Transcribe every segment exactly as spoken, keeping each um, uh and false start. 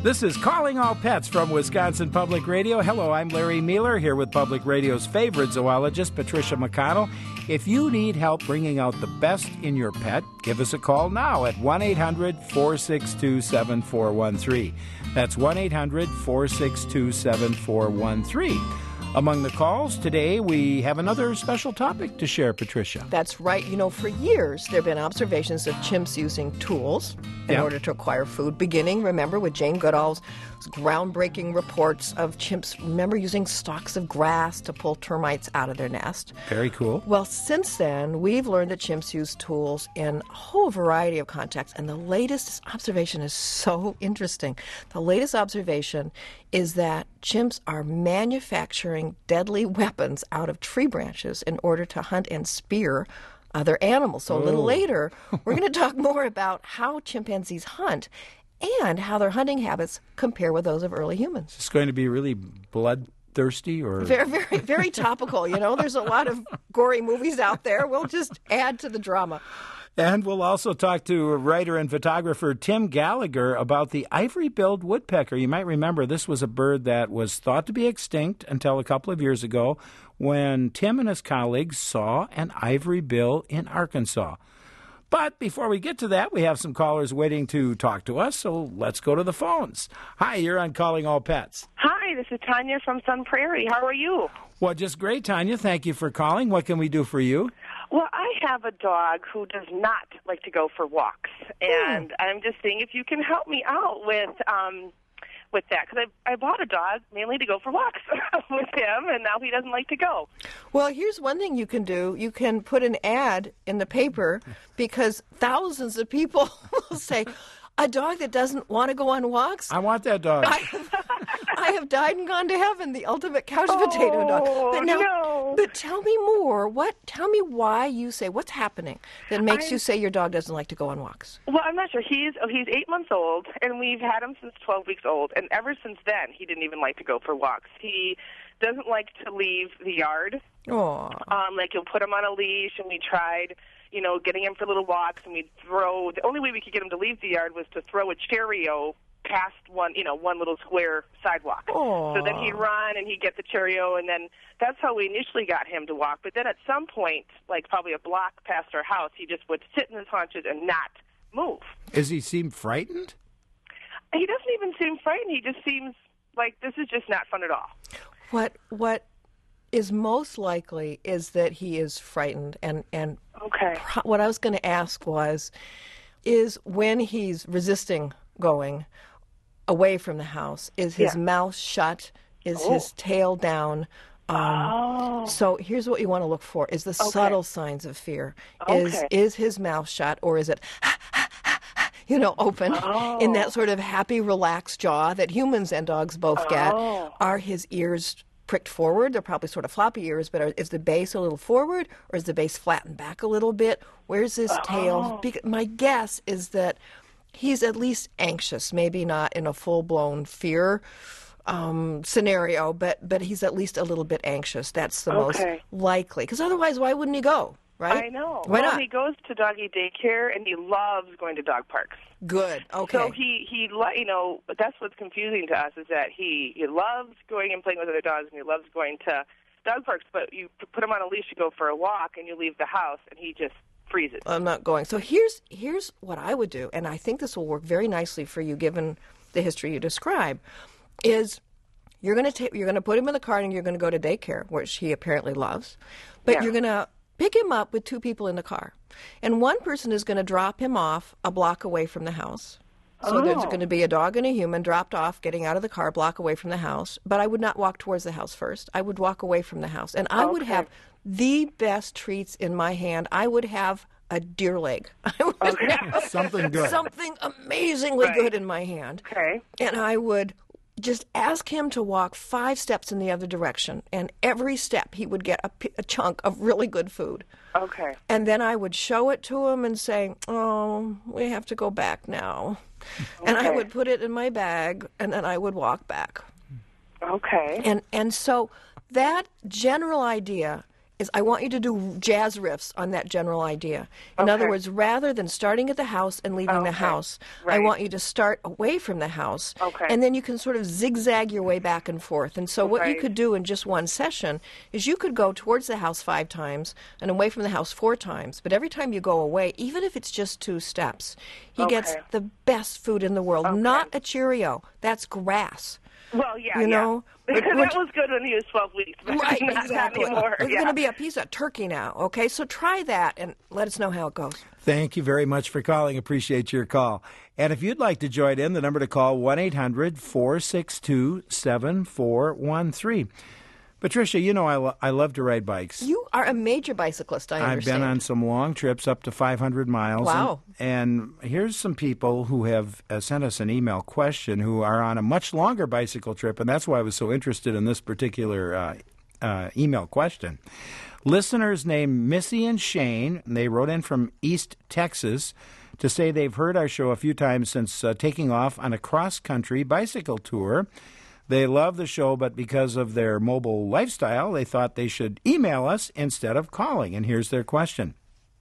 This is Calling All Pets from Wisconsin Public Radio. Hello, I'm Larry Mueller here with Public Radio's favorite zoologist, Patricia McConnell. If you need help bringing out the best in your pet, give us a call now at one eight hundred four six two seven four one three. That's one eight hundred four six two seven four one three. Among the calls today, we have another special topic to share, Patricia. That's right. You know, for years, there have been observations of chimps using tools in Yeah. order to acquire food, beginning, remember, with Jane Goodall's groundbreaking reports of chimps, remember, using stalks of grass to pull termites out of their nest. Very cool. Well, since then, we've learned that chimps use tools in a whole variety of contexts, and the latest observation is so interesting. The latest observation is that chimps are manufacturing deadly weapons out of tree branches in order to hunt and spear other animals. So a little Oh. later, we're going to talk more about how chimpanzees hunt and how their hunting habits compare with those of early humans. It's going to be really bloodthirsty or... Very, very, very topical. You know, there's a lot of gory movies out there. We'll just add to the drama. And we'll also talk to writer and photographer Tim Gallagher about the ivory-billed woodpecker. You might remember this was a bird that was thought to be extinct until a couple of years ago when Tim and his colleagues saw an ivory bill in Arkansas. But before we get to that, we have some callers waiting to talk to us, so let's go to the phones. Hi, you're on Calling All Pets. Hi, this is Tanya from Sun Prairie. How are you? Well, just great, Tanya. Thank you for calling. What can we do for you? Well, I have a dog who does not like to go for walks, and I'm just seeing if you can help me out with um, with that, because I, I bought a dog mainly to go for walks with him, and now he doesn't like to go. Well, here's one thing you can do. You can put an ad in the paper because thousands of people will say, a dog that doesn't want to go on walks? I want that dog. I have, I have died and gone to heaven, the ultimate couch potato dog. But now, no. but tell me more. What? Tell me why you say, what's happening that makes I- you say your dog doesn't like to go on walks? Well, I'm not sure. He's oh, he's eight months old, and we've had him since twelve weeks old. And ever since then, he didn't even like to go for walks. He doesn't like to leave the yard. Oh, Um, like you'll put him on a leash, and we tried, you know, getting him for little walks, and we'd throw. The only way we could get him to leave the yard was to throw a Cheerio past one, you know, one little square sidewalk. Aw. So then he'd run and he'd get the Cheerio, and then that's how we initially got him to walk. But then at some point, like probably a block past our house, he just would sit in his haunches and not move. Does he seem frightened? He doesn't even seem frightened. He just seems like this is just not fun at all. what? What is most likely is that he is frightened, and and Okay. pro- what I was going to ask was, is when he's resisting going away from the house, is his Yeah. mouth shut? Is Oh. his tail down? Um, Oh. So here's what you want to look for: is the subtle signs of fear. Is Okay. is his mouth shut, or is it, you know, open in that sort of happy, relaxed jaw that humans and dogs both get? Oh. Are his ears pricked forward? They're probably sort of floppy ears, but are, is the base a little forward, or is the base flattened back a little bit? Where's his tail? Bec- my guess is that he's at least anxious, maybe not in a full-blown fear um, scenario, but but he's at least a little bit anxious. That's the most Okay. likely, because otherwise, why wouldn't he go? Right? I know. Why well, not? he goes to doggy daycare, and he loves going to dog parks. Good. Okay. So he, he, li- you know, but that's what's confusing to us is that he, he loves going and playing with other dogs, and he loves going to dog parks, but you p- put him on a leash to go for a walk, and you leave the house, and he just freezes. I'm not going. So here's here's what I would do, and I think this will work very nicely for you, given the history you describe. Is you're going to take you're going to put him in the car, and you're going to go to daycare, which he apparently loves, but Yeah. you're going to pick him up with two people in the car, and one person is going to drop him off a block away from the house. So there's Oh. going to be a dog and a human dropped off, getting out of the car, a block away from the house. But I would not walk towards the house first. I would walk away from the house. And I would Okay. have the best treats in my hand. I would have a deer leg. I would have Something good. something amazingly Right. good in my hand. Okay. And I would just ask him to walk five steps in the other direction. And every step he would get a, p- a chunk of really good food. Okay. And then I would show it to him and say, oh, we have to go back now. And I Okay. would put it in my bag, and then I would walk back. Okay. And and so that general idea is I want you to do jazz riffs on that general idea. In Okay. other words, rather than starting at the house and leaving Okay. the house, I Right. want you to start away from the house. Okay. And then you can sort of zigzag your way back and forth. And so what you Right. could do in just one session is you could go towards the house five times and away from the house four times. But every time you go away, even if it's just two steps, he gets Okay. the best food in the world. Okay. Not a Cheerio. That's grass. Well, yeah, You yeah. know, that which- which- was good when he was twelve weeks, but Right, not, not exactly. anymore. It's yeah. going to be a piece of turkey now, okay? So try that and let us know how it goes. Thank you very much for calling. Appreciate your call. And if you'd like to join in, the number to call, one eight hundred four six two seven four one three. Patricia, you know I, lo- I love to ride bikes. You are a major bicyclist, I I've understand. been on some long trips up to five hundred miles. Wow. And, and here's some people who have uh, sent us an email question who are on a much longer bicycle trip, and that's why I was so interested in this particular uh, uh, email question. Listeners named Missy and Shane, and they wrote in from East Texas to say they've heard our show a few times since uh, taking off on a cross-country bicycle tour. They love the show, but because of their mobile lifestyle, they thought they should email us instead of calling. And here's their question.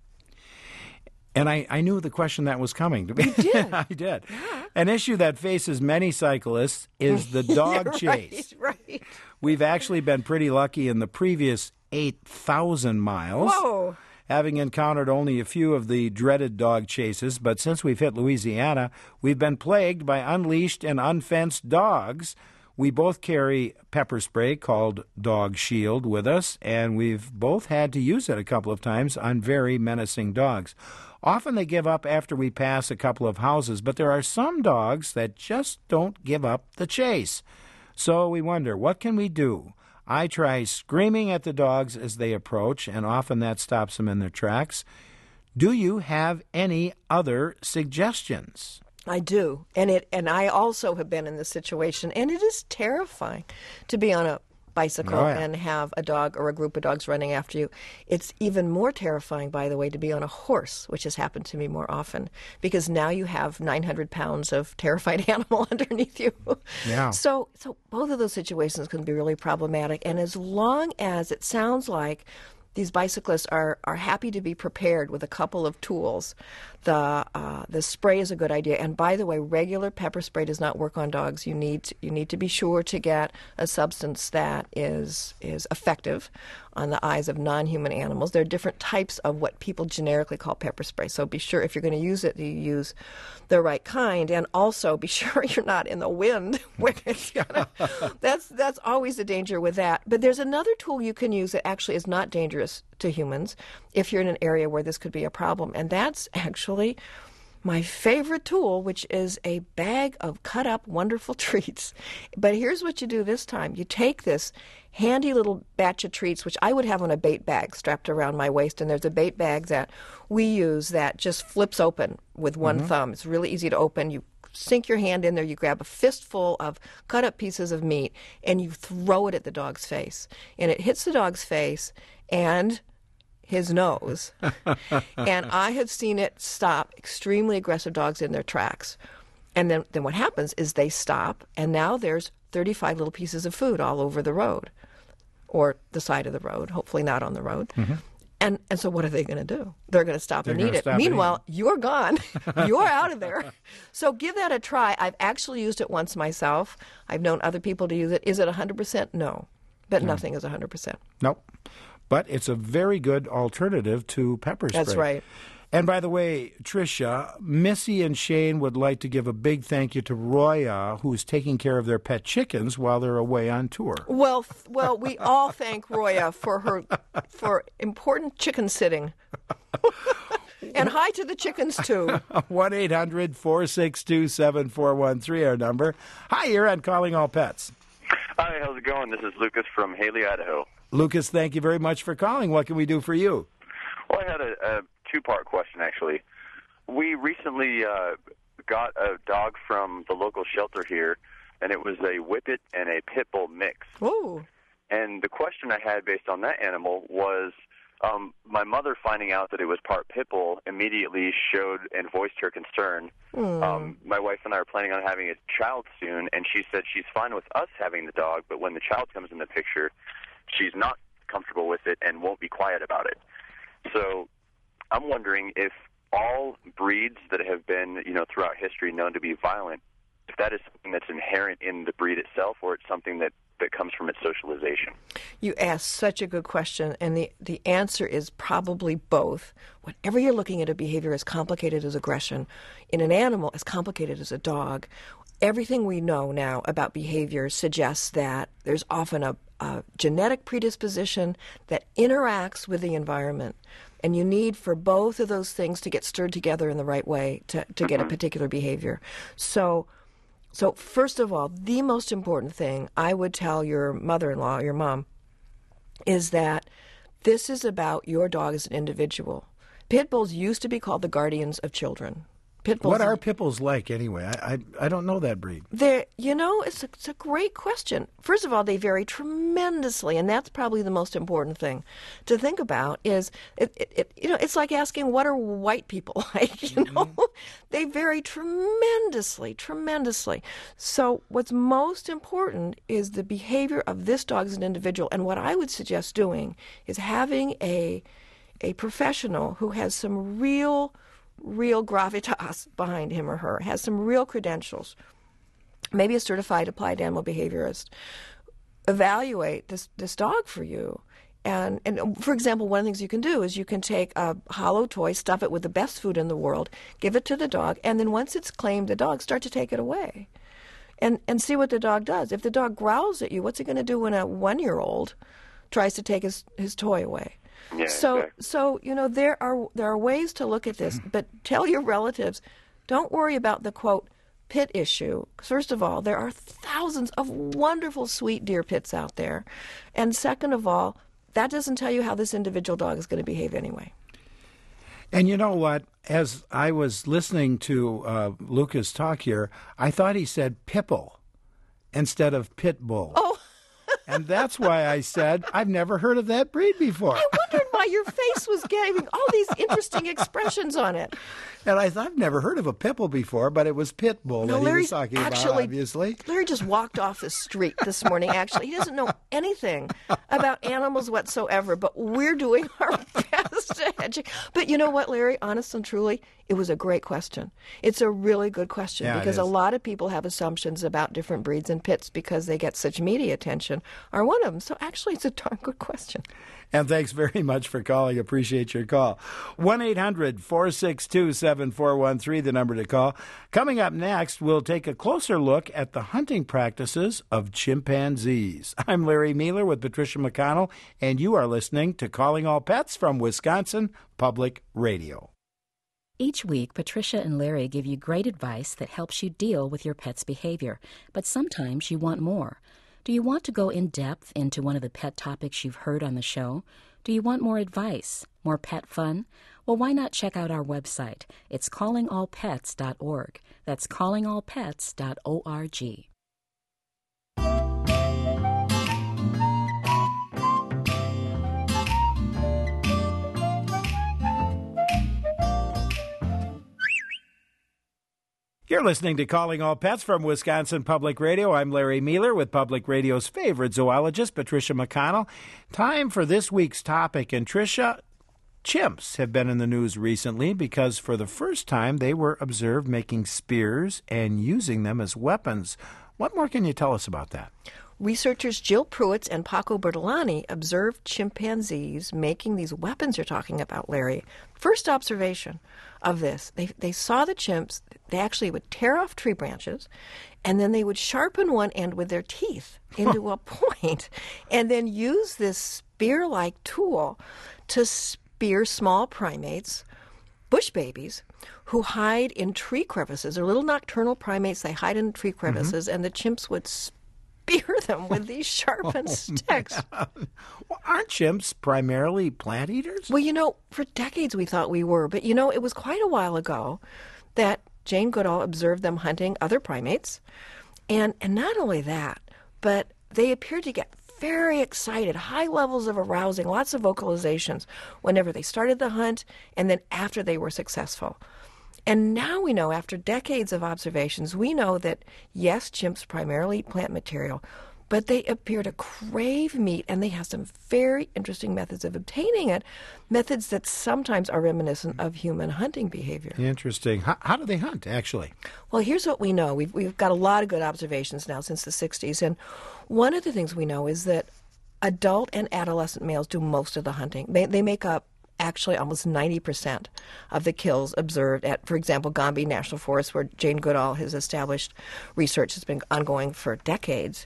And I, I knew the question that was coming. You did. I did. Yeah. An issue that faces many cyclists is the dog chase. Right, right. We've actually been pretty lucky in the previous eight thousand miles. Whoa. Having encountered only a few of the dreaded dog chases, but since we've hit Louisiana, we've been plagued by unleashed and unfenced dogs. We both carry pepper spray called Dog Shield with us, and we've both had to use it a couple of times on very menacing dogs. Often they give up after we pass a couple of houses, but there are some dogs that just don't give up the chase. So we wonder, what can we do? I try screaming at the dogs as they approach, and often that stops them in their tracks. Do you have any other suggestions? I do. And it and I also have been in this situation, and it is terrifying to be on a bicycle Oh, yeah. and have a dog or a group of dogs running after you. It's even more terrifying, by the way, to be on a horse, which has happened to me more often, because now you have nine hundred pounds of terrified animal underneath you. Yeah. So, so both of those situations can be really problematic. And as long as it sounds like these bicyclists are, are happy to be prepared with a couple of tools, the uh, the spray is a good idea. And by the way, regular pepper spray does not work on dogs. You need to, you need to be sure to get a substance that is is effective on the eyes of non-human animals. There are different types of what people generically call pepper spray. So be sure if you're going to use it, you use the right kind, and also be sure you're not in the wind. Where it's gonna, that's that's always a danger with that. But there's another tool you can use that actually is not dangerous to humans if you're in an area where this could be a problem, and that's actually my favorite tool, which is a bag of cut up wonderful treats. But here's what you do this time. You take this handy little batch of treats, which I would have on a bait bag strapped around my waist, and there's a bait bag that we use that just flips open with one mm-hmm. thumb. It's really easy to open. You sink your hand in there, you grab a fistful of cut up pieces of meat, and you throw it at the dog's face. And it hits the dog's face and his nose. And I have seen it stop extremely aggressive dogs in their tracks. And then, then what happens is they stop, and now there's thirty-five little pieces of food all over the road, or the side of the road, hopefully not on the road. Mm-hmm. And and so what are they going to do? They're going to stop They're and eat it. stop Meanwhile, and eat. You're gone. You're out of there. So give that a try. I've actually used it once myself. I've known other people to use it. Is it one hundred percent? No. But no. Nothing is one hundred percent. Nope. But it's a very good alternative to pepper spray. That's right. And by the way, Tricia, Missy and Shane would like to give a big thank you to Roya, who's taking care of their pet chickens while they're away on tour. Well, well, we all thank Roya for her for important chicken sitting. And hi to the chickens, too. one eight hundred four six two seven four one three, our number. Hi, you're on Calling All Pets. Hi, how's it going? This is Lucas from Haley, Idaho. Lucas, thank you very much for calling. What can we do for you? Well, I had a, a two-part question, actually. We recently uh, got a dog from the local shelter here, and it was a Whippet and a Pit Bull mix. Ooh. And the question I had based on that animal was, um, my mother finding out that it was part Pit Bull immediately showed and voiced her concern. Mm. Um, my wife and I are planning on having a child soon, and she said she's fine with us having the dog, but when the child comes in the picture, she's not comfortable with it and won't be quiet about it. So I'm wondering if all breeds that have been, you know, throughout history known to be violent, if that is something that's inherent in the breed itself, or it's something that, that comes from its socialization. You asked such a good question, and the, the answer is probably both. Whenever you're looking at a behavior as complicated as aggression, in an animal as complicated as a dog, everything we know now about behavior suggests that there's often a, a genetic predisposition that interacts with the environment. And you need for both of those things to get stirred together in the right way to, to get a particular behavior. So, so first of all, the most important thing I would tell your mother-in-law, your mom, is that this is about your dog as an individual. Pit bulls used to be called the guardians of children. Pit bulls. What are pit bulls like anyway? I, I I don't know that breed. They're, you know, it's a, it's a great question. First of all, they vary tremendously, and that's probably the most important thing to think about. Is it, it, it you know, it's like asking what are white people like? You know, mm-hmm. They vary tremendously, tremendously. So what's most important is the behavior of this dog as an individual. And what I would suggest doing is having a a professional who has some real real gravitas behind him or her, has some real credentials, maybe a certified applied animal behaviorist, evaluate this, this dog for you. And, and, for example, one of the things you can do is you can take a hollow toy, stuff it with the best food in the world, give it to the dog, and then once it's claimed the dog, start to take it away and, and see what the dog does. If the dog growls at you, what's he going to do when a one-year-old tries to take his, his toy away? Yeah, so, exactly. so you know, there are there are ways to look at this, but tell your relatives, don't worry about the, quote, pit issue. First of all, there are thousands of wonderful, sweet deer pits out there. And second of all, that doesn't tell you how this individual dog is going to behave anyway. And you know what? As I was listening to uh, Lucas talk here, I thought he said pipple instead of pit bull. Oh. And that's why I said, I've never heard of that breed before. I wondered why your face was getting all these interesting expressions on it. And I thought, I've never heard of a pit bull before, but it was pit bull no, that Larry, he was talking actually, about, obviously. Larry just walked off the street this morning, actually. He doesn't know anything about animals whatsoever, but we're doing our best to educate. But you know what, Larry? Honest and truly, it was a great question. It's a really good question yeah, because a lot of people have assumptions about different breeds and pits because they get such media attention, are one of them. So actually, it's a darn good question. And thanks very much for calling. Appreciate your call. one eight hundred four six two seven four one three, the number to call. Coming up next, we'll take a closer look at the hunting practices of chimpanzees. I'm Larry Mealer with Patricia McConnell, and you are listening to Calling All Pets from Wisconsin Public Radio. Each week, Patricia and Larry give you great advice that helps you deal with your pet's behavior, but sometimes you want more. Do you want to go in depth into one of the pet topics you've heard on the show? Do you want more advice, more pet fun? Well, why not check out our website? It's calling all pets dot org. That's calling all pets dot org. You're listening to Calling All Pets from Wisconsin Public Radio. I'm Larry Mealer with Public Radio's favorite zoologist, Patricia McConnell. Time for this week's topic. And Tricia, chimps have been in the news recently because for the first time they were observed making spears and using them as weapons. What more can you tell us about that? Researchers Jill Pruitz and Paco Bertolani observed chimpanzees making these weapons you're talking about, Larry. First observation of this, they they saw the chimps, they actually would tear off tree branches, and then they would sharpen one end with their teeth into a point, and then use this spear-like tool to spear small primates, bush babies, who hide in tree crevices. They're little nocturnal primates, they hide in tree crevices, mm-hmm. and the chimps would spear them with these sharpened oh, sticks. Well, aren't chimps primarily plant eaters? Well, you know, for decades we thought we were, but you know, it was quite a while ago that Jane Goodall observed them hunting other primates. And and not only that, but they appeared to get very excited, high levels of arousing, lots of vocalizations whenever they started the hunt and then after they were successful. And now we know, after decades of observations, we know that, yes, chimps primarily eat plant material, but they appear to crave meat, and they have some very interesting methods of obtaining it, methods that sometimes are reminiscent of human hunting behavior. Interesting. How, how do they hunt, actually? Well, here's what we know. We've, we've got a lot of good observations now since the sixties, and one of the things we know is that adult and adolescent males do most of the hunting. They, they make up actually almost ninety percent of the kills observed at, for example, Gombe National Forest, where Jane Goodall has established research has been ongoing for decades.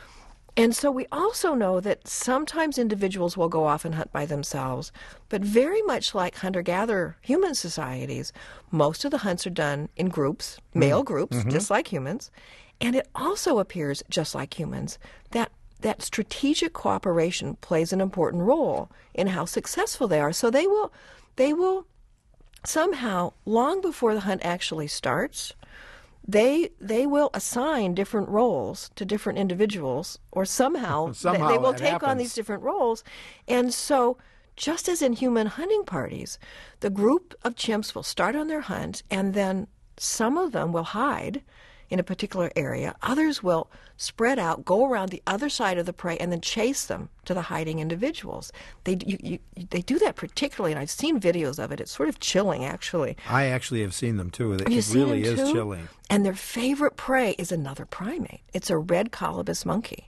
And so we also know that sometimes individuals will go off and hunt by themselves, but very much like hunter-gatherer human societies, most of the hunts are done in groups, male mm. groups, mm-hmm. just like humans. And it also appears, just like humans, that that strategic cooperation plays an important role in how successful they are. So they will, they will somehow, long before the hunt actually starts, they they will assign different roles to different individuals, or somehow, somehow they, they will take happens. on these different roles. And so, just as in human hunting parties, the group of chimps will start on their hunt, and then some of them will hide in a particular area. Others will spread out, go around the other side of the prey, and then chase them to the hiding individuals. They you, you, they do that particularly, and I've seen videos of it. It's sort of chilling, actually. I actually have seen them, too. It, Have you it seen really them is too? chilling. And their favorite prey is another primate. It's a red colobus monkey.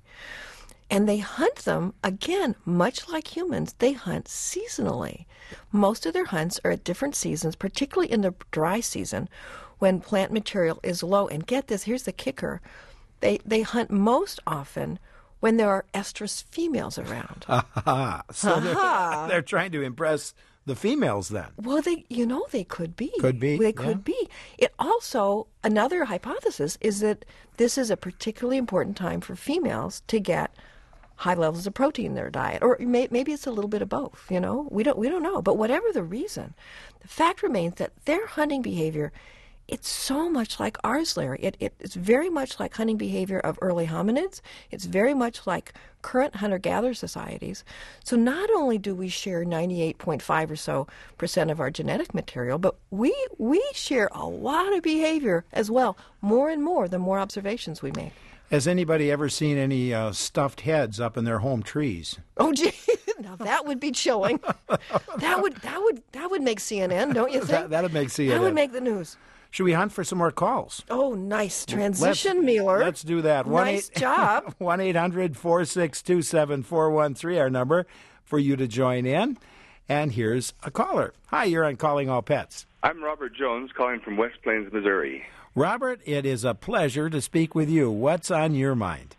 And they hunt them, again, much like humans, they hunt seasonally. Most of their hunts are at different seasons, particularly in the dry season, when plant material is low. And get this, here's the kicker. They they hunt most often when there are estrus females around. Ah, so they're, they're trying to impress the females then. Well, they you know, they could be. Could be, They yeah. could be. It also, another hypothesis is that this is a particularly important time for females to get high levels of protein in their diet, or may, maybe it's a little bit of both. You know, we don't we don't know. But whatever the reason, the fact remains that their hunting behavior, it's so much like ours, Larry. It, it it's very much like hunting behavior of early hominids. It's very much like current hunter-gatherer societies. So not only do we share ninety-eight point five or so percent of our genetic material, but we we share a lot of behavior as well. More and more, the more observations we make. Has anybody ever seen any uh, stuffed heads up in their home trees? Oh, gee, now that would be chilling. That would that would that would make C N N, don't you think? That, that'd make C N N. That would make the news. Should we hunt for some more calls? Oh, nice transition, let's, Mueller. Let's do that. Nice job. one eight hundred four six two seven four one three, our number for you to join in. And here's a caller. Hi, you're on Calling All Pets. I'm Robert Jones, calling from West Plains, Missouri. Robert, it is a pleasure to speak with you. What's on your mind?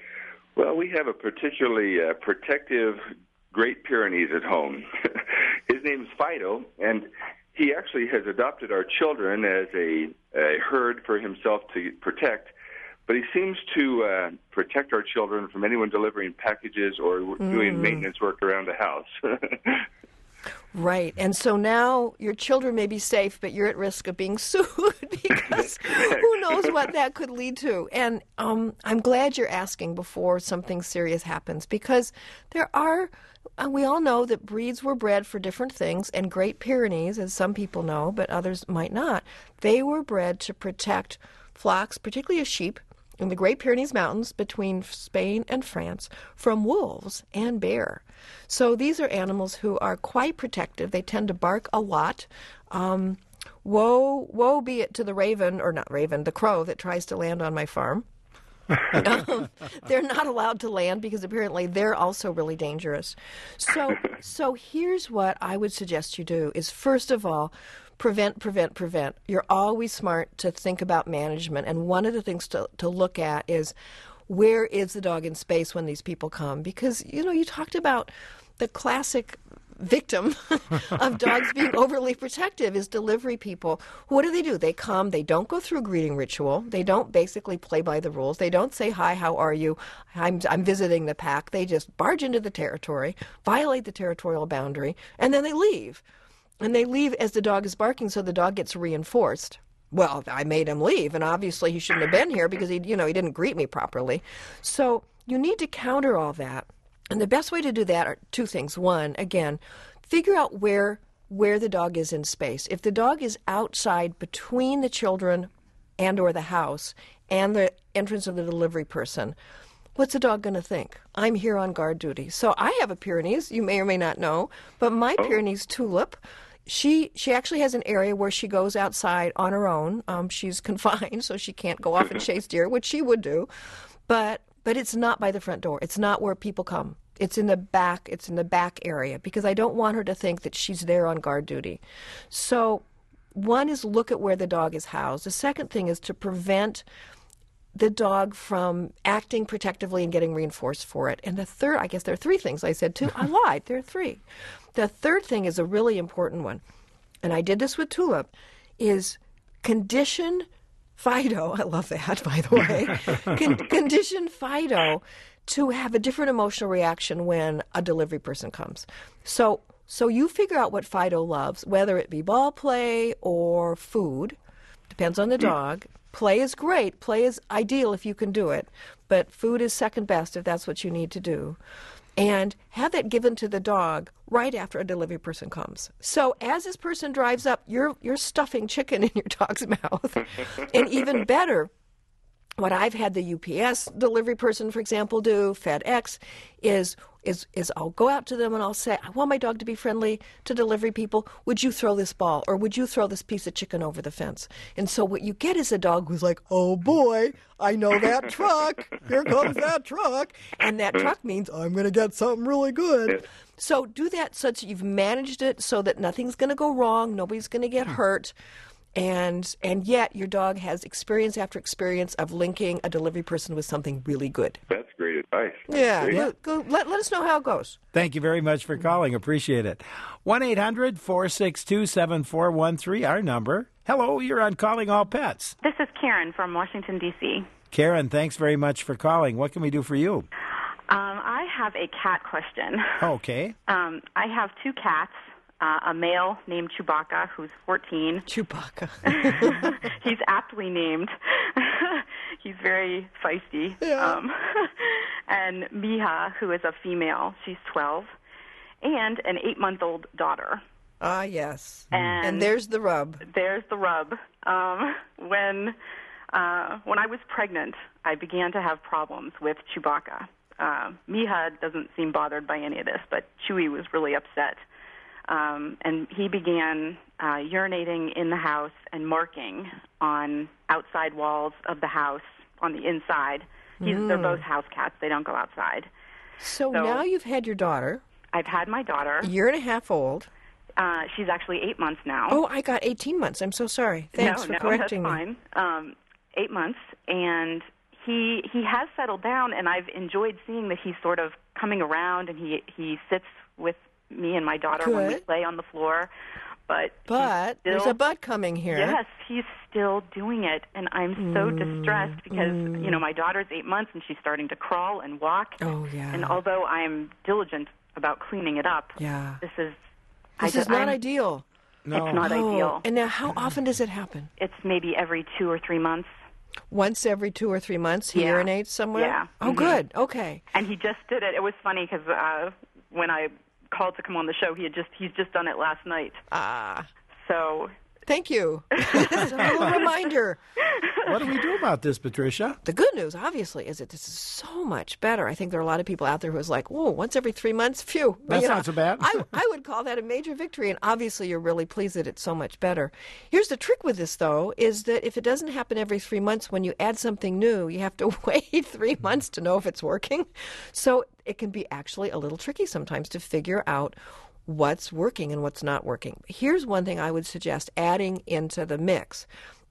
Well, we have a particularly uh, protective Great Pyrenees at home. His name's Fido, and he actually has adopted our children as a, a herd for himself to protect, but he seems to uh, protect our children from anyone delivering packages or mm. doing maintenance work around the house. Right. And so now your children may be safe, but you're at risk of being sued because who knows what that could lead to. And um, I'm glad you're asking before something serious happens, because there are, uh, we all know that breeds were bred for different things, and Great Pyrenees, as some people know, but others might not, they were bred to protect flocks, particularly of sheep, in the Great Pyrenees Mountains between Spain and France from wolves and bear. So these are animals who are quite protective. They tend to bark a lot. Um, woe, woe be it to the raven, or not raven, the crow that tries to land on my farm. um, they're not allowed to land because apparently they're also really dangerous. So, so here's what I would suggest you do is, first of all, prevent, prevent, prevent. You're always smart to think about management. And one of the things to, to look at is, where is the dog in space when these people come? Because, you know, you talked about the classic victim of dogs being overly protective is delivery people. What do they do? They come, they don't go through a greeting ritual. They don't basically play by the rules. They don't say, hi, how are you? I'm, I'm visiting the pack. They just barge into the territory, violate the territorial boundary, and then they leave. And they leave as the dog is barking, so the dog gets reinforced. Well, I made him leave, and obviously he shouldn't have been here because he, you know, he didn't greet me properly. So you need to counter all that. And the best way to do that are two things. One, again, figure out where where the dog is in space. If the dog is outside between the children and or the house and the entrance of the delivery person, what's the dog going to think? I'm here on guard duty. So I have a Pyrenees, you may or may not know, but my Oh. Pyrenees Tulip, she she actually has an area where she goes outside on her own. Um, she's confined, so she can't go off and chase deer, which she would do. But but it's not by the front door. It's not where people come. It's in the back. It's in the back area because I don't want her to think that she's there on guard duty. So one is look at where the dog is housed. The second thing is to prevent the dog from acting protectively and getting reinforced for it. And the third, I guess there are three things I said too. I lied. There are three. The third thing is a really important one, and I did this with Tulip, is condition Fido. I love that, by the way. Con- condition Fido to have a different emotional reaction when a delivery person comes. So, so you figure out what Fido loves, whether it be ball play or food. Depends on the dog. Play is great. Play is ideal if you can do it, but food is second best if that's what you need to do. And have that given to the dog right after a delivery person comes. So as this person drives up, you're you're stuffing chicken in your dog's mouth. And even better, what I've had the U P S delivery person, for example, do, FedEx, is is is I'll go out to them and I'll say, I want my dog to be friendly to delivery people. Would you throw this ball or would you throw this piece of chicken over the fence? And so what you get is a dog who's like, oh boy, I know that truck. Here comes that truck. And that truck means I'm going to get something really good. So do that such that you've managed it so that nothing's going to go wrong, nobody's going to get hurt. And and yet your dog has experience after experience of linking a delivery person with something really good. That's great advice. That's Yeah, great. go, go, let, let us know how it goes. Thank you very much for calling. Appreciate it. one eight hundred four six two seven four one three, our number. Hello, you're on Calling All Pets. This is Karen from Washington, D C Karen, thanks very much for calling. What can we do for you? Um, I have a cat question. Okay. Um, I have two cats, uh, a male named Chewbacca, who's fourteen. Chewbacca. He's aptly named. He's very feisty. Yeah. Um, and Miha, who is a female, she's twelve, and an eight-month-old daughter. Ah, yes. And, And there's the rub. There's the rub. Um, when uh, when I was pregnant, I began to have problems with Chewbacca. Uh, Miha doesn't seem bothered by any of this, but Chewie was really upset. Um, and he began uh, urinating in the house and marking on outside walls of the house on the inside. He's, Mm. They're both house cats. They don't go outside. So, So- now you've had your daughter, I've had my daughter. a year and a half old. Uh, she's actually eight months now. Oh, I got eighteen months. I'm so sorry. Thanks no, for no, correcting that's me. fine. Um, eight months, and he he has settled down, and I've enjoyed seeing that he's sort of coming around, and he he sits with me and my daughter when we Good. play on the floor. But But he's there's still, a but coming here. Yes, he's still doing it, and I'm so Mm, distressed because mm. you know my daughter's eight months and she's starting to crawl and walk. Oh, yeah. And although I'm diligent about cleaning it up, Yeah. this is I This just, is not I'm- ideal. No. It's not Oh, ideal. And now how often does it happen? It's maybe every two or three months. Once every two or three months he Yeah. urinates somewhere? Yeah. Oh, Mhm. good. Okay. And he just did it. It was funny because uh, when I called to come on the show, he had just he's just done it last night. Ah, So thank you. That's a little reminder. What do we do about this, Patricia? The good news, obviously, is that this is so much better. I think there are a lot of people out there who is like, whoa, once every three months, phew. That's You know, not so bad. I, I would call that a major victory, and obviously you're really pleased that it's so much better. Here's the trick with this, though, is that if it doesn't happen every three months, when you add something new, you have to wait three months to know if it's working. So it can be actually a little tricky sometimes to figure out what's working and what's not working. Here's one thing I would suggest adding into the mix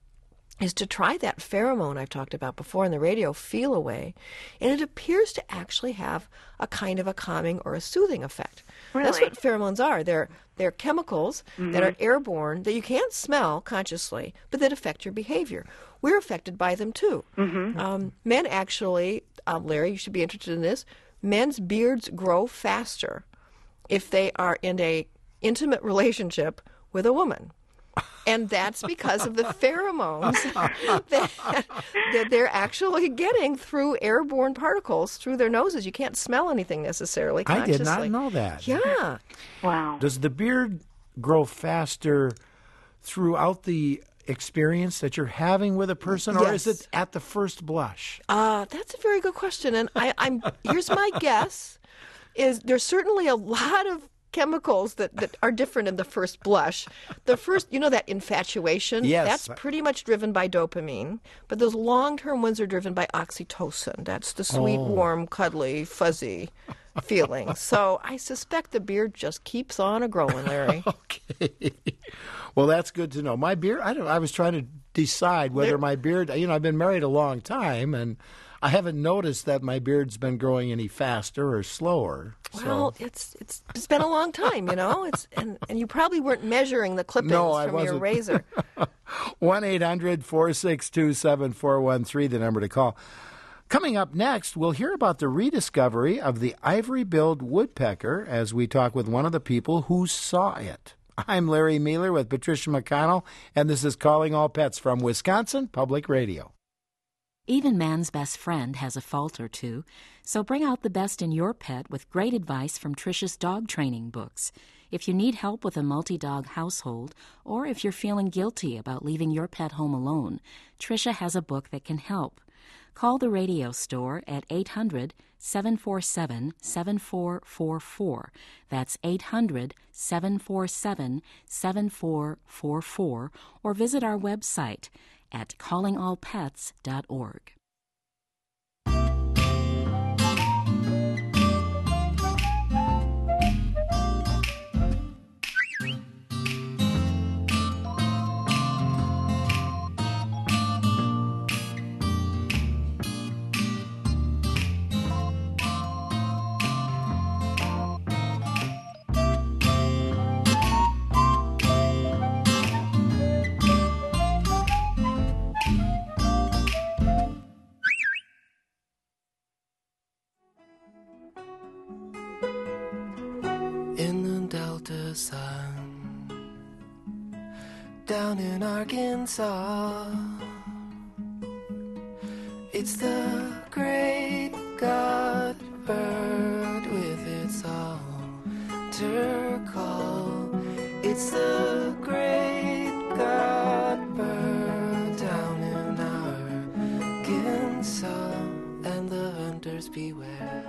is to try that pheromone I've talked about before in the radio, Feel Away, and it appears to actually have a kind of a calming or a soothing effect. That's Really? what pheromones are. They're they're chemicals that are airborne that you can't smell consciously, but that affect your behavior. We're affected by them too. Um, men actually, um, Larry, you should be interested in this. Men's beards grow faster if they are in a intimate relationship with a woman. And that's because of the pheromones that, that they're actually getting through airborne particles through their noses. You can't smell anything necessarily I consciously. did not know that. Yeah. wow. Does the beard grow faster throughout the experience that you're having with a person, or Yes. is it at the first blush? Uh, that's a very good question. And I, I'm here's my guess: is there's certainly a lot of chemicals that, that are different in the first blush. The first, you know, that infatuation, Yes. that's pretty much driven by dopamine. But those long-term ones are driven by oxytocin. That's the sweet, Oh. warm, cuddly, fuzzy feeling. So I suspect the beard just keeps on a growing, Larry. Okay. Well, that's good to know. My beard, I don't I was trying to decide whether There- my beard, you know, I've been married a long time, and I haven't noticed that my beard's been growing any faster or slower. Well, so. it's it's it's been a long time, you know. It's and, and you probably weren't measuring the clippings No, I from your wasn't. razor. one eight hundred four six two seven four one three, the number to call. Coming up next, we'll hear about the rediscovery of the ivory-billed woodpecker as we talk with one of the people who saw it. I'm Larry Mealer with Patricia McConnell, and this is Calling All Pets from Wisconsin Public Radio. Even man's best friend has a fault or two, so bring out the best in your pet with great advice from Tricia's dog training books. If you need help with a multi-dog household, or if you're feeling guilty about leaving your pet home alone, Tricia has a book that can help. Call the radio store at eight hundred, seven four seven, seven four four four. That's eight hundred, seven four seven, seven four four four, or visit our website at calling all pets dot org. In the Delta sun, down in Arkansas, it's the great god bird with its altar call. It's the great god bird down in Arkansas, and the hunters beware.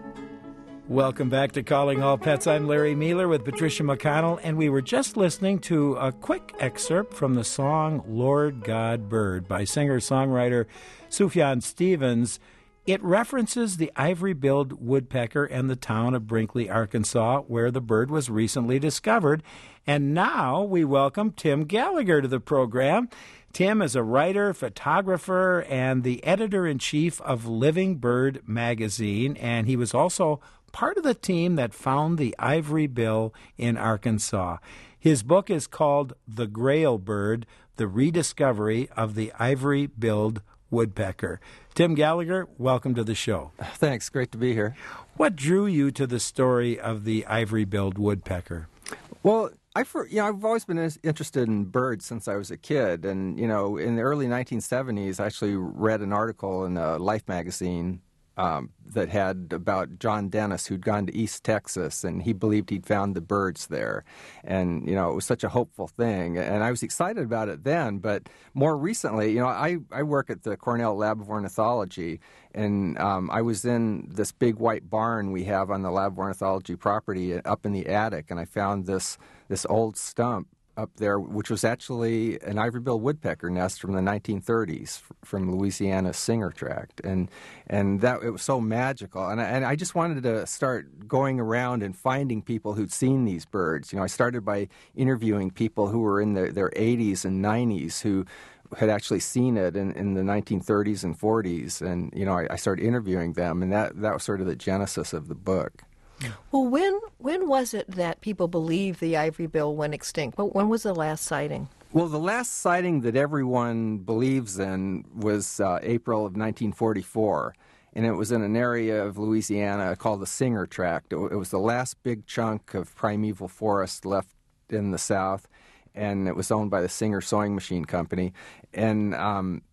Welcome back to Calling All Pets. I'm Larry Mealer with Patricia McConnell, and we were just listening to a quick excerpt from the song Lord God Bird by singer-songwriter Sufjan Stevens. It references the ivory-billed woodpecker and the town of Brinkley, Arkansas, where the bird was recently discovered. And now we welcome Tim Gallagher to the program. Tim is a writer, photographer, and the editor-in-chief of Living Bird magazine, and he was also part of the team that found the ivory bill in Arkansas. His book is called The Grail Bird, The Rediscovery of the Ivory-Billed Woodpecker. Tim Gallagher, welcome to the show. Thanks. Great to be here. What drew you to the story of the ivory-billed woodpecker? Well, I for, you know, I've always been interested in birds since I was a kid. And, you know, in the early nineteen seventies, I actually read an article in a Life magazine Um, that had about John Dennis, who'd gone to East Texas, and he believed he'd found the birds there. And, you know, it was such a hopeful thing. And I was excited about it then, but more recently, you know, I, I work at the Cornell Lab of Ornithology, and um, I was in this big white barn we have on the Lab of Ornithology property up in the attic, and I found this this old stump up there, which was actually an ivory-billed woodpecker nest from the nineteen thirties from Louisiana's Singer Tract, and and that it was so magical. And I, and I just wanted to start going around and finding people who'd seen these birds. You know, I started by interviewing people who were in their, their eighties and nineties who had actually seen it in, in the nineteen thirties and forties, and you know, I, I started interviewing them, and that that was sort of the genesis of the book. Well, when when was it that people believed the ivory bill went extinct? Well, when was the last sighting? Well, the last sighting that everyone believes in was uh, April of nineteen forty-four, and it was in an area of Louisiana called the Singer Tract. It, it was the last big chunk of primeval forest left in the South, and it was owned by the Singer Sewing Machine Company. And um,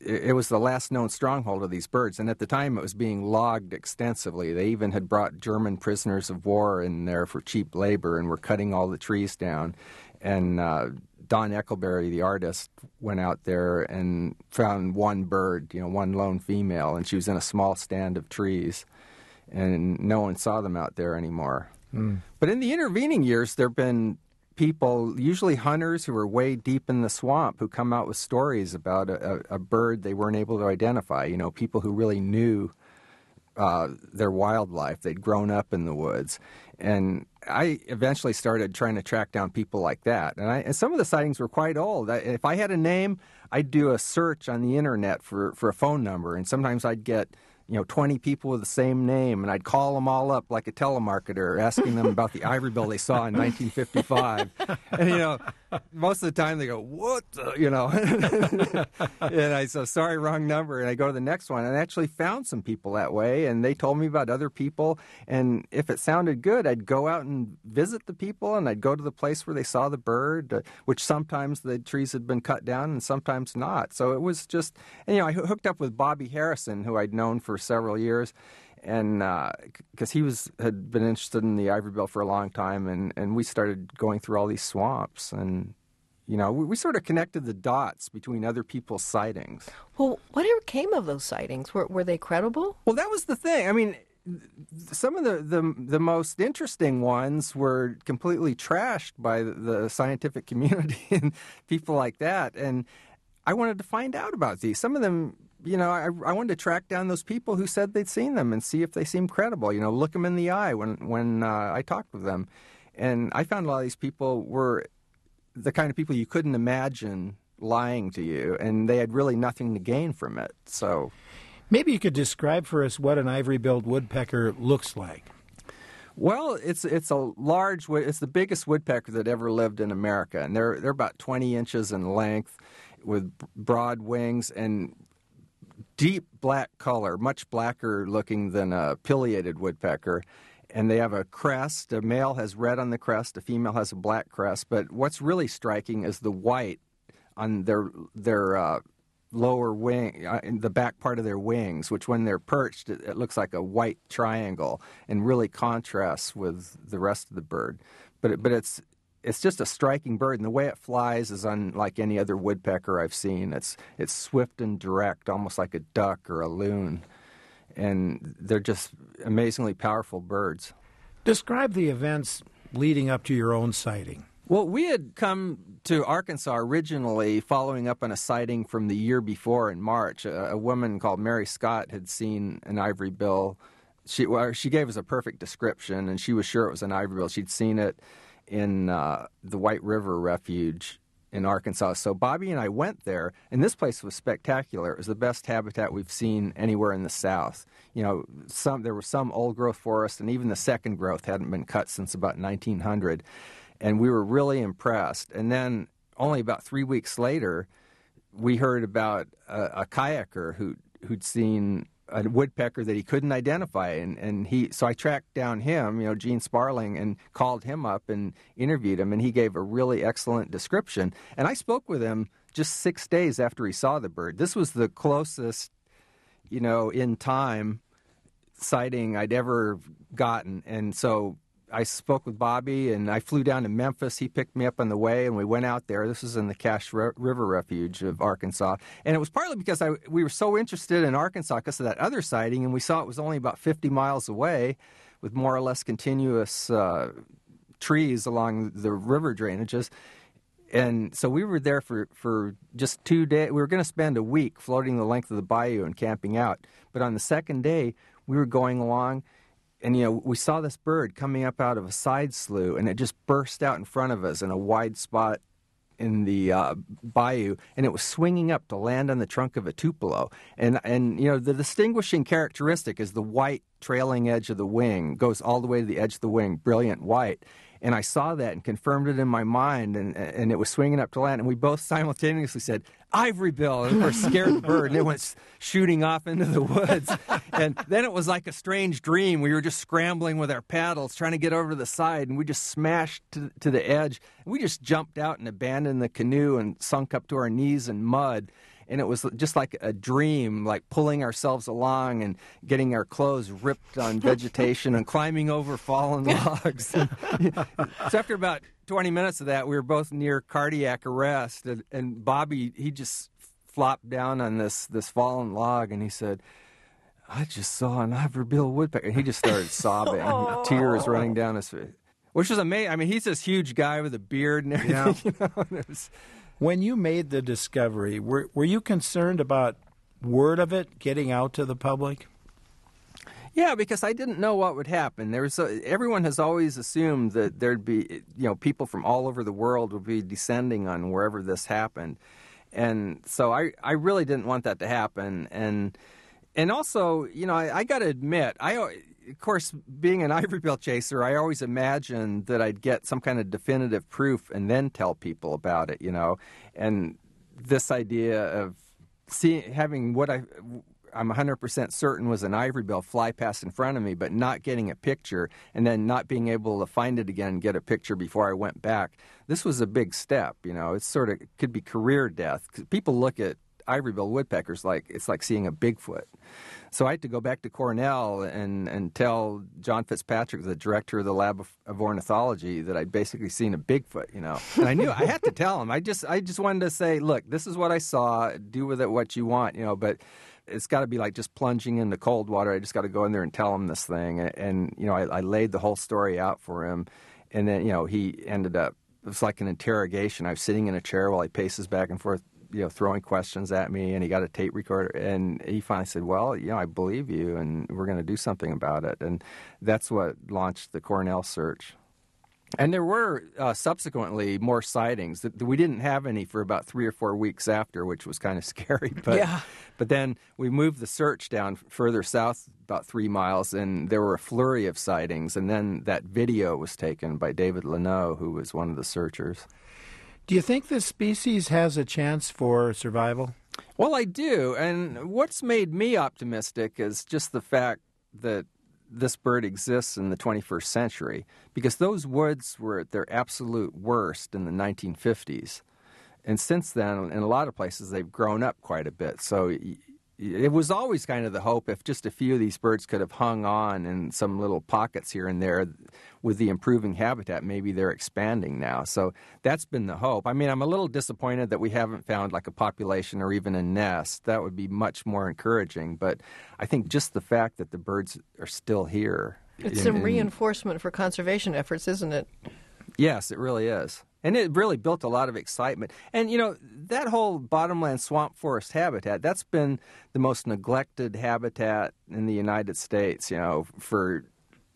it was the last known stronghold of these birds, and at the time it was being logged extensively. They even had brought German prisoners of war in there for cheap labor and were cutting all the trees down. And uh, Don Eckelberry, the artist, went out there and found one bird, you know, one lone female, and she was in a small stand of trees, and no one saw them out there anymore. Mm. But in the intervening years, there have been people, usually hunters who are way deep in the swamp, who come out with stories about a, a bird they weren't able to identify. You know, people who really knew uh, their wildlife. They'd grown up in the woods. And I eventually started trying to track down people like that. And, I, and some of the sightings were quite old. I, if I had a name, I'd do a search on the internet for, for a phone number. And sometimes I'd get, you know, twenty people with the same name, and I'd call them all up like a telemarketer, asking them about the ivory bill they saw in nineteen fifty-five. And, you know, most of the time they go, what the, you know. And I said, sorry, wrong number. And I go to the next one. And I actually found some people that way, and they told me about other people. And if it sounded good, I'd go out and visit the people, and I'd go to the place where they saw the bird, uh, which sometimes the trees had been cut down and sometimes not. So it was just, and, you know, I hooked up with Bobby Harrison, who I'd known for several years, and because uh, he was had been interested in the ivory bill for a long time, and, and we started going through all these swamps, and you know we, we sort of connected the dots between other people's sightings. Well, whatever came of those sightings? Were were they credible? Well, that was the thing. I mean, some of the, the the most interesting ones were completely trashed by the, the scientific community and people like that, and I wanted to find out about these. Some of them, you know, I, I wanted to track down those people who said they'd seen them and see if they seemed credible. You know, look them in the eye when when uh, I talked with them. And I found a lot of these people were the kind of people you couldn't imagine lying to you, and they had really nothing to gain from it. So maybe you could describe for us what an ivory-billed woodpecker looks like. Well, it's it's a large, it's the biggest woodpecker that ever lived in America, and they're they're about twenty inches in length, with broad wings and deep black color, much blacker looking than a pileated woodpecker. And they have a crest. A male has red on the crest, a female has a black crest. But what's really striking is the white on their their uh, lower wing, uh, in the back part of their wings, which when they're perched, it, it looks like a white triangle and really contrasts with the rest of the bird. But it, but it's It's just a striking bird, and the way it flies is unlike any other woodpecker I've seen. It's it's swift and direct, almost like a duck or a loon, and they're just amazingly powerful birds. Describe the events leading up to your own sighting. Well, we had come to Arkansas originally following up on a sighting from the year before in March. A, a woman called Mary Scott had seen an ivory bill. She, well, she gave us a perfect description, and she was sure it was an ivory bill. She'd seen it in uh, the White River Refuge in Arkansas. So Bobby and I went there, and this place was spectacular. It was the best habitat we've seen anywhere in the South. You know, some there was some old-growth forest, and even the second growth hadn't been cut since about nineteen hundred. And we were really impressed. And then only about three weeks later, we heard about a, a kayaker who, who'd seen a woodpecker that he couldn't identify, and, and he so I tracked down him, you know, Gene Sparling, and called him up and interviewed him, and he gave a really excellent description. And I spoke with him just six days after he saw the bird. This was the closest, you know, in time sighting I'd ever gotten, and so I spoke with Bobby, and I flew down to Memphis. He picked me up on the way, and we went out there. This was in the Cache River Refuge of Arkansas. And it was partly because I, we were so interested in Arkansas because of that other sighting, and we saw it was only about fifty miles away with more or less continuous uh, trees along the river drainages. And so we were there for, for just two days. We were going to spend a week floating the length of the bayou and camping out. But on the second day, we were going along, and, you know, we saw this bird coming up out of a side slough, and it just burst out in front of us in a wide spot in the uh, bayou, and it was swinging up to land on the trunk of a tupelo. And, and you know, the distinguishing characteristic is the white trailing edge of the wing, goes all the way to the edge of the wing, brilliant white. And I saw that and confirmed it in my mind, and and it was swinging up to land, and we both simultaneously said, ivory bill, and of course scared the bird, and it went shooting off into the woods. And then it was like a strange dream. We were just scrambling with our paddles, trying to get over to the side, and we just smashed to, to the edge. And we just jumped out and abandoned the canoe and sunk up to our knees in mud. and it was just like a dream, like pulling ourselves along and getting our clothes ripped on vegetation and climbing over fallen logs. So after about twenty minutes of that, we were both near cardiac arrest, and, and Bobby, he just flopped down on this, this fallen log, and he said, I just saw an ivory-billed woodpecker. And he just started sobbing, oh. tears running down his face, which was amazing. I mean, he's this huge guy with a beard and everything. Yeah. You know? And it was... When you made the discovery, were were you concerned about word of it getting out to the public? Yeah, because I didn't know what would happen. There was a, everyone has always assumed that there'd be, you know, people from all over the world would be descending on wherever this happened. And so I, I really didn't want that to happen. And and also, you know, I, I got to admit, I, of course, being an ivory-bill chaser, I always imagined that I'd get some kind of definitive proof and then tell people about it, you know. And this idea of seeing, having what I, I'm one hundred percent certain was an ivory-bill fly past in front of me, but not getting a picture and then not being able to find it again and get a picture before I went back. This was a big step, you know. It's sort of, it could be career death. 'Cause people look at ivory-bill woodpeckers like it's like seeing a Bigfoot. So I had to go back to Cornell and, and tell John Fitzpatrick, the director of the Lab of, of Ornithology, that I'd basically seen a Bigfoot, you know. And I knew I had to tell him. I just I just wanted to say, look, this is what I saw. Do with it what you want, you know. But it's got to be like just plunging into cold water. I just got to go in there and tell him this thing. And, and you know, I, I laid the whole story out for him. And then, you know, he ended up, it was like an interrogation. I was sitting in a chair while he paces back and forth, you know, throwing questions at me, and he got a tape recorder, and he finally said, well, you know, I believe you, and we're going to do something about it. And that's what launched the Cornell search. And there were uh, subsequently more sightings. We didn't have any for about three or four weeks after, which was kind of scary. But, yeah. But then we moved the search down further south about three miles, and there were a flurry of sightings. And then that video was taken by David Leno, who was one of the searchers. Do you think this species has a chance for survival? Well, I do. And what's made me optimistic is just the fact that this bird exists in the twenty-first century, because those woods were at their absolute worst in the nineteen fifties. And since then, in a lot of places, they've grown up quite a bit. So it was always kind of the hope if just a few of these birds could have hung on in some little pockets here and there with the improving habitat, maybe they're expanding now. So that's been the hope. I mean, I'm a little disappointed that we haven't found like a population or even a nest. That would be much more encouraging. But I think just the fact that the birds are still here. It's in, some in, reinforcement for conservation efforts, isn't it? Yes, it really is. And it really built a lot of excitement. And, you know, that whole bottomland swamp forest habitat, that's been the most neglected habitat in the United States, you know, for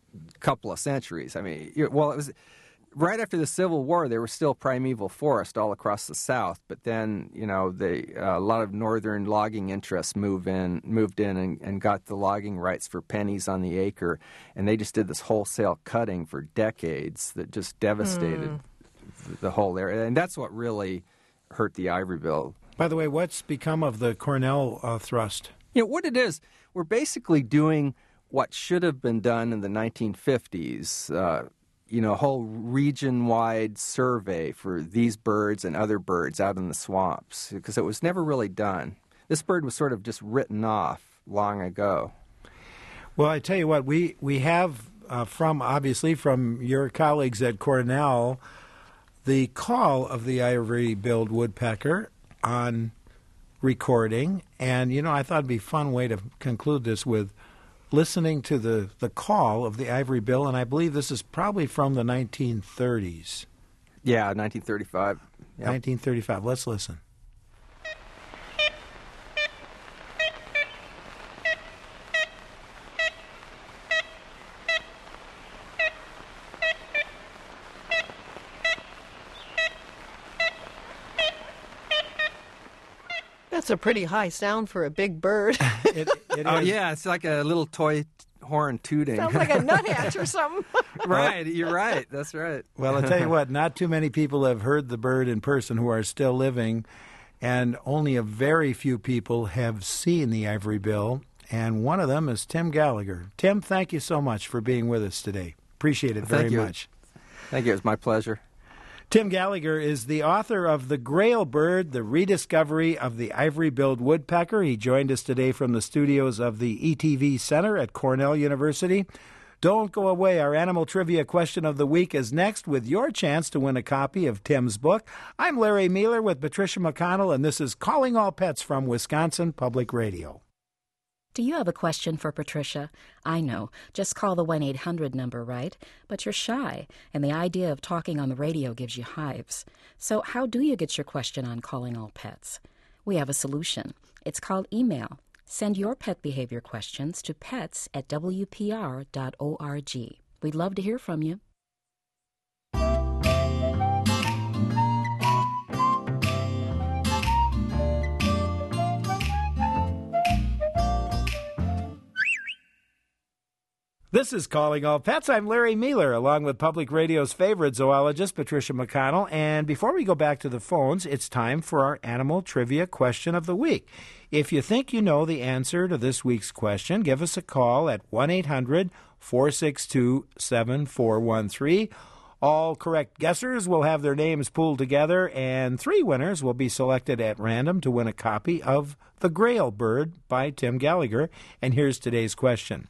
a couple of centuries. I mean, well, it was right after the Civil War, there was still primeval forest all across the South. But then, you know, they, uh, a lot of northern logging interests move in, moved in and, and got the logging rights for pennies on the acre. And they just did this wholesale cutting for decades that just devastated mm. the whole area. And that's what really hurt the ivory-bill. By the way, what's become of the Cornell uh, thrust? You know, what it is, we're basically doing what should have been done in the nineteen fifties, uh, you know, a whole region-wide survey for these birds and other birds out in the swamps, because it was never really done. This bird was sort of just written off long ago. Well, I tell you what, we, we have uh, from, obviously, from your colleagues at Cornell, the call of the ivory-billed woodpecker on recording. And, you know, I thought it'd be a fun way to conclude this with listening to the, the call of the ivory-bill, and I believe this is probably from the nineteen thirties. Yeah, nineteen thirty-five. Yep. nineteen thirty-five. Let's listen. That's a pretty high sound for a big bird. it, it oh, is. yeah, it's like a little toy horn tooting. Sounds like a nuthatch or something. Right, you're right. That's right. Well, I'll tell you what, not too many people have heard the bird in person who are still living, and only a very few people have seen the ivory-bill, and one of them is Tim Gallagher. Tim, thank you so much for being with us today. Appreciate it very thank you. much. Thank you. It was my pleasure. Tim Gallagher is the author of The Grail Bird, The Rediscovery of the Ivory-billed Woodpecker. He joined us today from the studios of the E T V Center at Cornell University. Don't go away. Our animal trivia question of the week is next with your chance to win a copy of Tim's book. I'm Larry Mueller with Patricia McConnell, and this is Calling All Pets from Wisconsin Public Radio. Do you have a question for Patricia? I know. Just call the one eight hundred number, right? But you're shy, and the idea of talking on the radio gives you hives. So how do you get your question on Calling All Pets? We have a solution. It's called email. Send your pet behavior questions to pets at w p r dot org. We'd love to hear from you. This is Calling All Pets. I'm Larry Mueller, along with Public Radio's favorite zoologist, Patricia McConnell. And before we go back to the phones, it's time for our animal trivia question of the week. If you think you know the answer to this week's question, give us a call at one eight hundred four six two seven four one three. All correct guessers will have their names pooled together, and three winners will be selected at random to win a copy of The Grail Bird by Tim Gallagher. And here's today's question.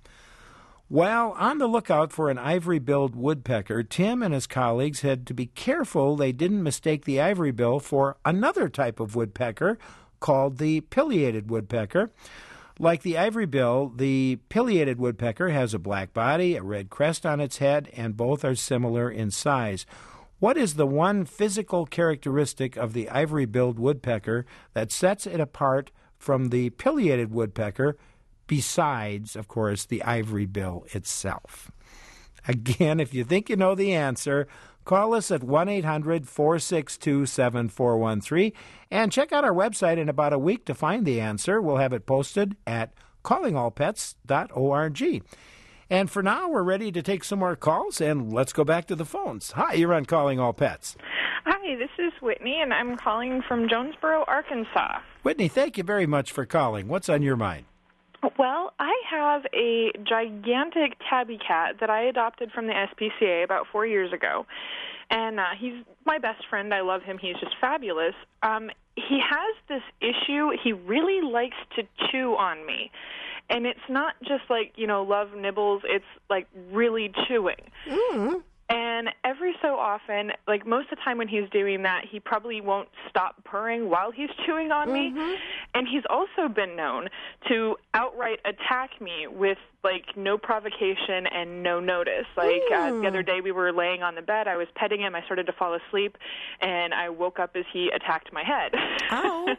While on the lookout for an ivory-billed woodpecker, Tim and his colleagues had to be careful they didn't mistake the ivory bill for another type of woodpecker called the pileated woodpecker. Like the ivory bill, the pileated woodpecker has a black body, a red crest on its head, and both are similar in size. What is the one physical characteristic of the ivory-billed woodpecker that sets it apart from the pileated woodpecker, besides, of course, the ivory bill itself? Again, if you think you know the answer, call us at one eight hundred four six two seven four one three and check out our website in about a week to find the answer. We'll have it posted at calling all pets dot org. And for now, we're ready to take some more calls, and let's go back to the phones. Hi, you're on Calling All Pets. Hi, this is Whitney, and I'm calling from Jonesboro, Arkansas. Whitney, thank you very much for calling. What's on your mind? Well, I have a gigantic tabby cat that I adopted from the S P C A about four years ago, and uh, he's my best friend. I love him. He's just fabulous. Um, he has this issue. He really likes to chew on me, and it's not just like, you know, love nibbles. It's like really chewing. Mm. And every so often, like most of the time when he's doing that, he probably won't stop purring while he's chewing on Mm-hmm. me. And he's also been known to outright attack me with, like, no provocation and no notice. Like, uh, the other day we were laying on the bed, I was petting him, I started to fall asleep, and I woke up as he attacked my head. Ow.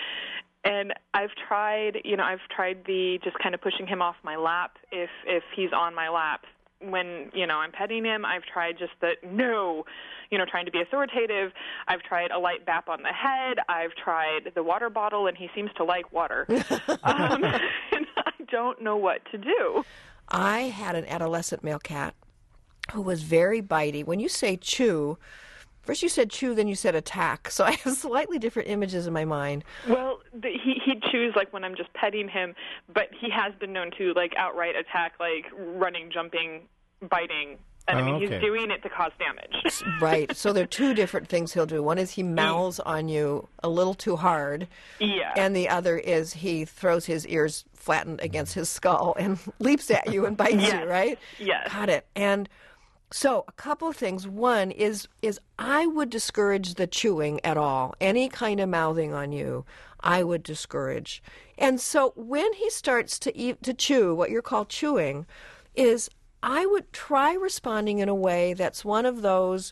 And I've tried, you know, I've tried the just kind of pushing him off my lap if if he's on my lap. When, you know, I'm petting him, I've tried just the no, you know, trying to be authoritative. I've tried a light bap on the head. I've tried the water bottle, and he seems to like water. um, and I don't know what to do. I had an adolescent male cat who was very bitey. When you say chew, first you said chew, then you said attack. So I have slightly different images in my mind. Well, the, he he chews like when I'm just petting him, but he has been known to like outright attack, like running, jumping, biting. And I mean, Oh, okay. he's doing it to cause damage. Right. So there are two different things he'll do. One is he mouths on you a little too hard. Yeah. And the other is he throws his ears flattened against his skull and leaps at you and bites Yes. you, right? Yes. Got it. And so a couple of things. One is is I would discourage the chewing at all. Any kind of mouthing on you, I would discourage. And so when he starts to eat to chew, what you're called chewing, is I would try responding in a way that's one of those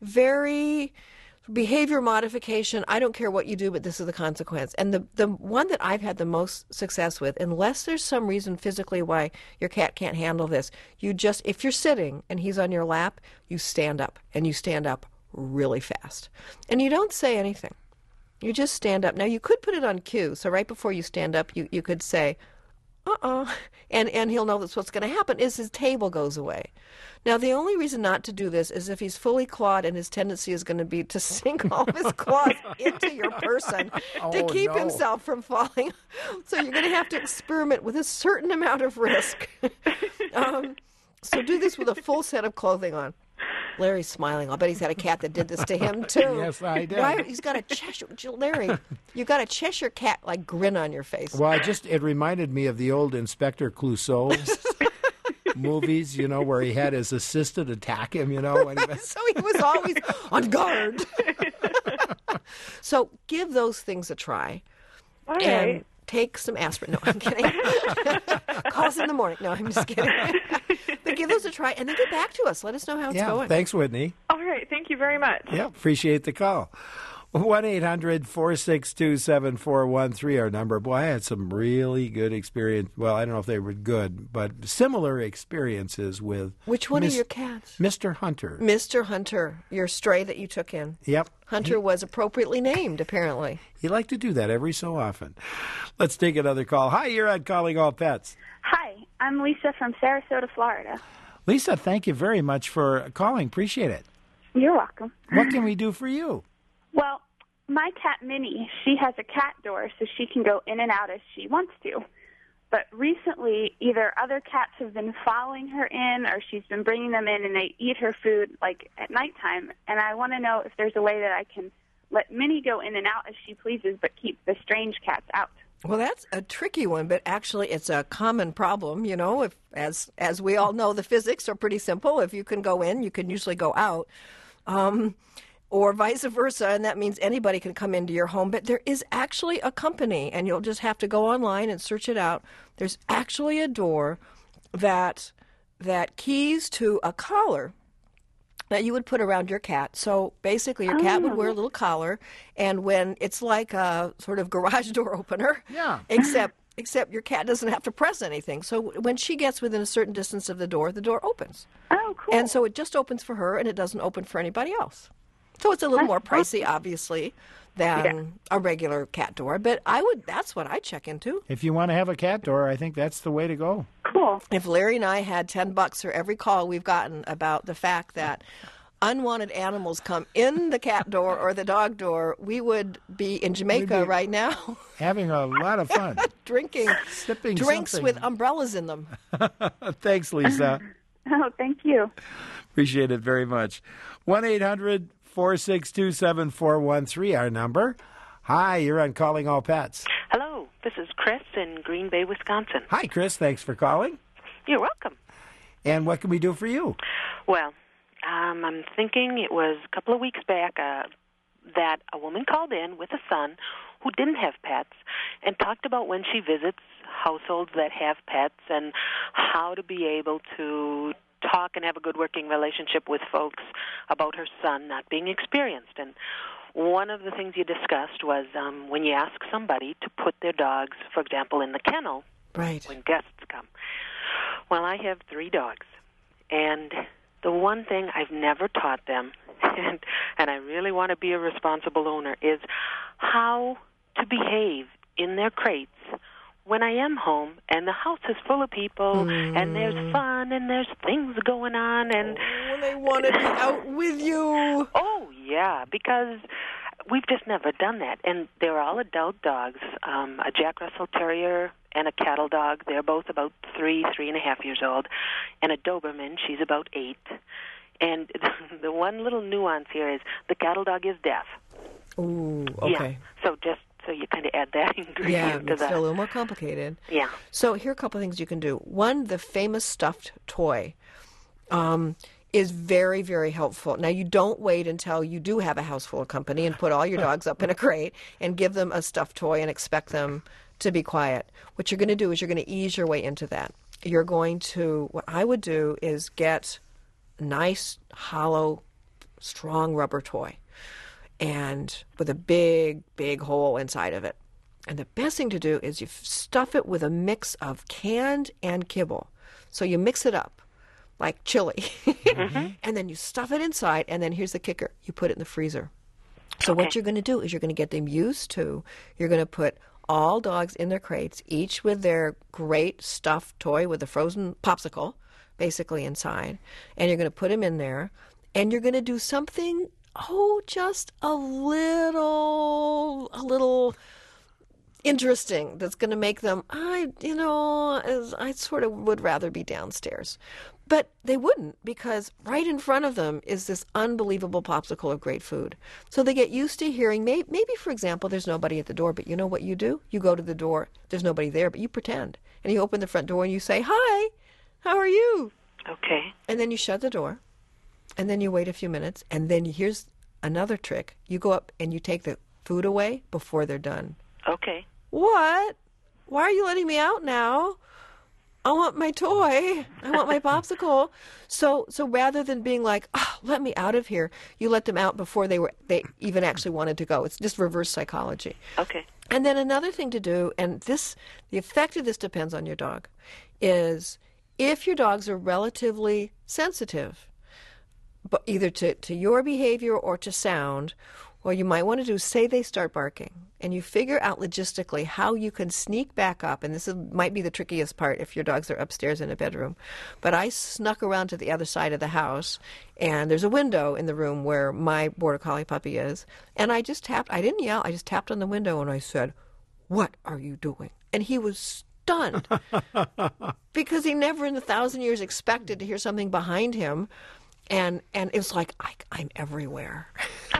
very behavior modification, I don't care what you do, but this is the consequence. And the, the one that I've had the most success with, unless there's some reason physically why your cat can't handle this, you just, if you're sitting and he's on your lap, you stand up, and you stand up really fast. And you don't say anything. You just stand up. Now, you could put it on cue. So right before you stand up, you, you could say, uh-uh, and, and he'll know that's what's going to happen is his table goes away. Now, the only reason not to do this is if he's fully clawed, and his tendency is going to be to sink all of his claws into your person Oh, to keep no. himself from falling. So you're going to have to experiment with a certain amount of risk. um, so do this with a full set of clothing on. Larry's smiling. I'll bet he's got a cat that did this to him, too. Yes, I did. Right? He's got a Cheshire... Larry, you got a Cheshire cat, like, grin on your face. Well, I just it reminded me of the old Inspector Clouseau movies, you know, where he had his assistant attack him, you know. When he was... So he was always on guard. So give those things a try. All right. And take some aspirin. No, I'm kidding. Call us in the morning. No, I'm just kidding. But give those a try and then get back to us. Let us know how it's yeah, going. Thanks, Whitney. All right. Thank you very much. Yeah, appreciate the call. one eight hundred four six two seven four one three, our number. Boy, I had some really good experience. Well, I don't know if they were good, but similar experiences with... Which one Miss, of your cats? Mister Hunter. Mister Hunter, your stray that you took in. Yep. Hunter he, was appropriately named, apparently. He liked to do that every so often. Let's take another call. Hi, you're on Calling All Pets. Hi, I'm Lisa from Sarasota, Florida. Lisa, thank you very much for calling. Appreciate it. You're welcome. What can we do for you? Well, my cat Minnie, she has a cat door so she can go in and out as she wants to. But recently, either other cats have been following her in or she's been bringing them in and they eat her food, like, at nighttime. And I want to know if there's a way that I can let Minnie go in and out as she pleases but keep the strange cats out. Well, that's a tricky one, but actually it's a common problem, you know. If, as as we all know, the physics are pretty simple. If you can go in, you can usually go out. Um Or vice versa, and that means anybody can come into your home. But there is actually a company, and you'll just have to go online and search it out. There's actually a door that that keys to a collar that you would put around your cat. So basically your cat would wear a little collar, and when it's like a sort of garage door opener, yeah. except except your cat doesn't have to press anything. So when she gets within a certain distance of the door, the door opens. Oh, cool. And so it just opens for her, and it doesn't open for anybody else. So it's a little more pricey, obviously, than yeah. a regular cat door. But I would that's what I check into. If you want to have a cat door, I think that's the way to go. Cool. If Larry and I had ten bucks for every call we've gotten about the fact that unwanted animals come in the cat door or the dog door, we would be in Jamaica be right now. Having a lot of fun. Drinking Sipping drinks something. with umbrellas in them. Thanks, Lisa. Oh, thank you. Appreciate it very much. one eight hundred four six two seven four one three, our number. Hi, you're on Calling All Pets. Hello, this is Chris in Green Bay, Wisconsin. Hi, Chris. Thanks for calling. You're welcome. And what can we do for you? Well, um, I'm thinking it was a couple of weeks back uh, that a woman called in with a son who didn't have pets and talked about when she visits households that have pets and how to be able to talk and have a good working relationship with folks about her son not being experienced. And one of the things you discussed was um, when you ask somebody to put their dogs, for example, in the kennel right. when guests come. Well, I have three dogs, and the one thing I've never taught them, and, and I really want to be a responsible owner, is how to behave in their crates when I am home and the house is full of people mm. and there's fun and there's things going on and oh, they want to be out with you. Oh yeah, because we've just never done that. And they're all adult dogs, um, a Jack Russell Terrier and a cattle dog. They're both about three, three and a half years old, and a Doberman. She's about eight. And the one little nuance here is the cattle dog is deaf. Ooh, okay. Yeah. So just So you kind of add that ingredient yeah, to it's that. a little more complicated. Yeah. So here are a couple of things you can do. One, the famous stuffed toy um, is very, very helpful. Now, you don't wait until you do have a house full of company and put all your dogs up in a crate and give them a stuffed toy and expect them to be quiet. What you're going to do is you're going to ease your way into that. You're going to, what I would do is get a nice, hollow, strong rubber toy, and with a big, big hole inside of it. And the best thing to do is you stuff it with a mix of canned and kibble. So you mix it up like chili. Mm-hmm. And then you stuff it inside, and then here's the kicker. You put it in the freezer. So okay. What you're going to do is you're going to get them used to, you're going to put all dogs in their crates, each with their great stuffed toy with a frozen popsicle, basically inside. And you're going to put them in there, and you're going to do something Oh, just a little, a little interesting that's going to make them, I, you know, as I sort of would rather be downstairs. But they wouldn't, because right in front of them is this unbelievable popsicle of great food. So they get used to hearing, maybe, maybe, for example, there's nobody at the door, but you know what you do? You go to the door, there's nobody there, but you pretend. And you open the front door and you say, "Hi, how are you?" Okay. And then you shut the door, and then you wait a few minutes, and then here's another trick. You go up and you take the food away before they're done. Okay. What? Why are you letting me out now? I want my toy. I want my popsicle. So so rather than being like, "Oh, let me out of here," you let them out before they were they even actually wanted to go. It's just reverse psychology. Okay. And then another thing to do, and this the effect of this depends on your dog, is if your dogs are relatively sensitive, but either to, to your behavior or to sound, what you might want to do is say they start barking, and you figure out logistically how you can sneak back up. And this is, might be the trickiest part if your dogs are upstairs in a bedroom. But I snuck around to the other side of the house, and there's a window in the room where my Border Collie puppy is. And I just tapped. I didn't yell. I just tapped on the window, and I said, "What are you doing?" And he was stunned because he never in a thousand years expected to hear something behind him. And and it was like, I, I'm everywhere.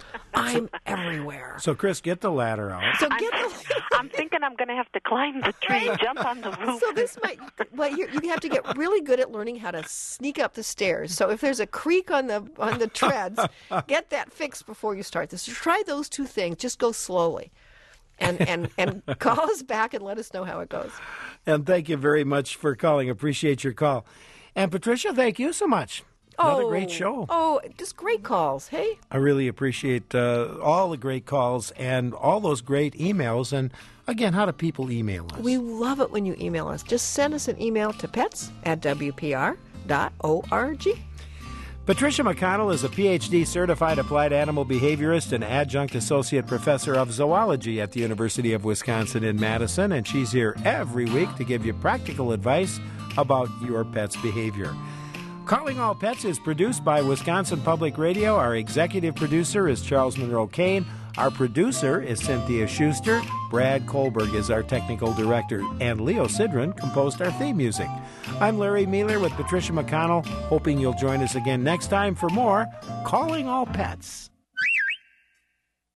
I'm everywhere. So, Chris, get the ladder out. So I'm, get the I'm thinking I'm going to have to climb the tree, jump on the roof. So this might, well, you you have to get really good at learning how to sneak up the stairs. So if there's a creak on the on the treads, get that fixed before you start this. So try those two things. Just go slowly, and and and call us back and let us know how it goes. And thank you very much for calling. Appreciate your call. And Patricia, thank you so much. Another oh, great show. Oh, just great calls. Hey. I really appreciate uh, all the great calls and all those great emails. And again, how do people email us? We love it when you email us. Just send us an email to pets at w p r dot org. Patricia McConnell is a P H D certified applied animal behaviorist and adjunct associate professor of zoology at the University of Wisconsin in Madison, and she's here every week to give you practical advice about your pet's behavior. Calling All Pets is produced by Wisconsin Public Radio. Our executive producer is Charles Monroe Kane. Our producer is Cynthia Schuster. Brad Kohlberg is our technical director. And Leo Sidran composed our theme music. I'm Larry Mueller with Patricia McConnell, hoping you'll join us again next time for more Calling All Pets.